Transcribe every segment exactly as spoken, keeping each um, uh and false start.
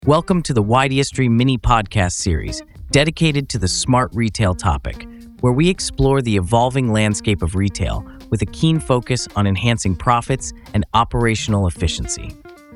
Welcome to the Wideastry mini podcast series dedicated to the smart retail topic, where we explore the evolving landscape of retail with a keen focus on enhancing profits and operational efficiency.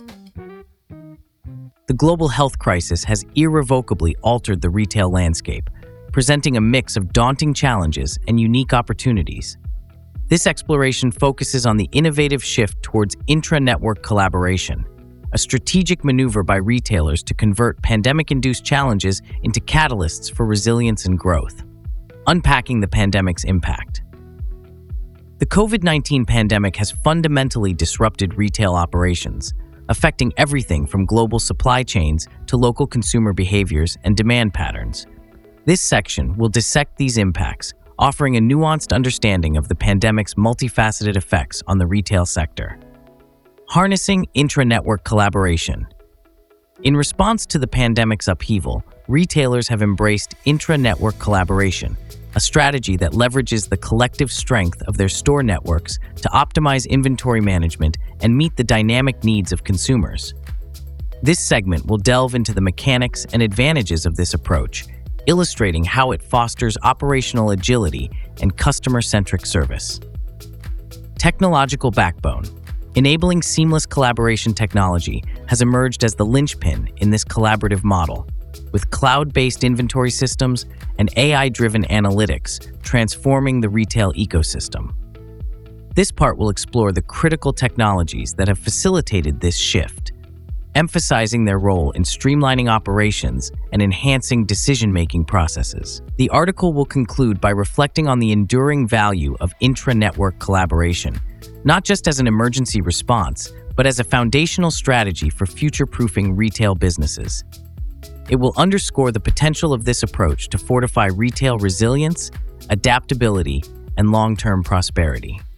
The global health crisis has irrevocably altered the retail landscape, presenting a mix of daunting challenges and unique opportunities. This exploration focuses on the innovative shift towards intra-network collaboration, a strategic maneuver by retailers to convert pandemic-induced challenges into catalysts for resilience and growth. Unpacking the pandemic's impact. The COVID nineteen pandemic has fundamentally disrupted retail operations, affecting everything from global supply chains to local consumer behaviors and demand patterns. This section will dissect these impacts, offering a nuanced understanding of the pandemic's multifaceted effects on the retail sector. Harnessing intra-network collaboration. In response to the pandemic's upheaval, retailers have embraced intra-network collaboration, a strategy that leverages the collective strength of their store networks to optimize inventory management and meet the dynamic needs of consumers. This segment will delve into the mechanics and advantages of this approach, illustrating how it fosters operational agility and customer-centric service. Technological backbone. Enabling seamless collaboration technology has emerged as the linchpin in this collaborative model, with cloud-based inventory systems and A I-driven analytics transforming the retail ecosystem. This part will explore the critical technologies that have facilitated this shift, emphasizing their role in streamlining operations and enhancing decision-making processes. The article will conclude by reflecting on the enduring value of intra-network collaboration, not just as an emergency response, but as a foundational strategy for future-proofing retail businesses. It will underscore the potential of this approach to fortify retail resilience, adaptability, and long-term prosperity.